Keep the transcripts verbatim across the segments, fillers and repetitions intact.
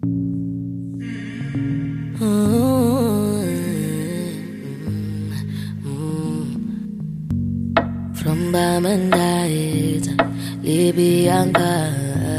From Bamandait, Libyanka.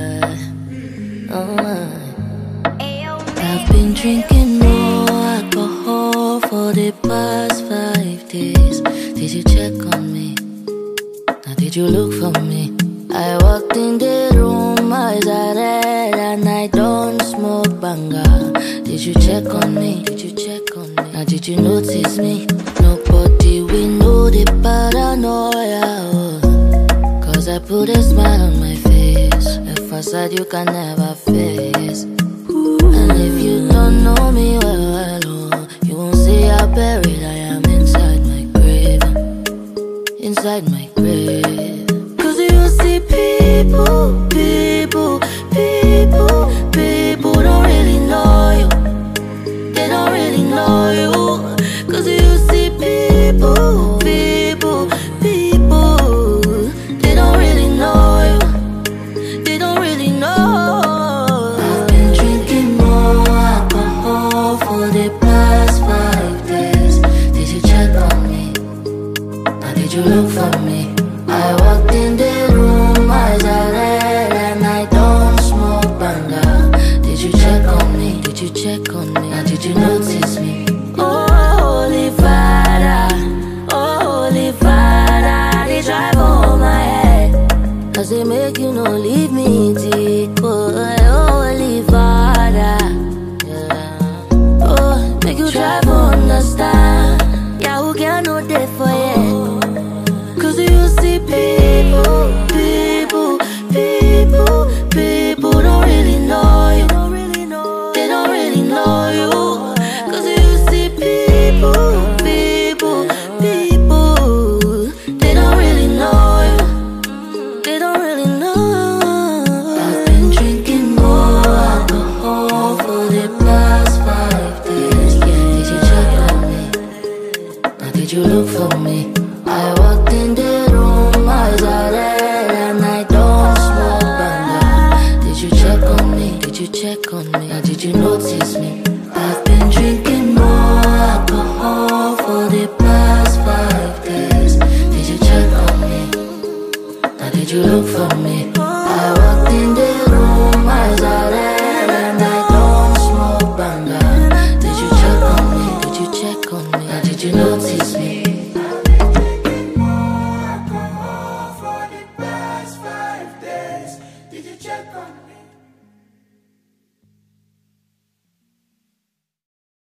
Oh, I've been drinking more alcohol for the past five days. Did you check on me? Now did you look for me? I walked in the room, eyes are red, and I don't smoke banga. Did you check on me? Did you check on me? Now did you notice me? Nobody we know the paranoia. Oh. Cause I put a smile on my face, a facade you can never fake.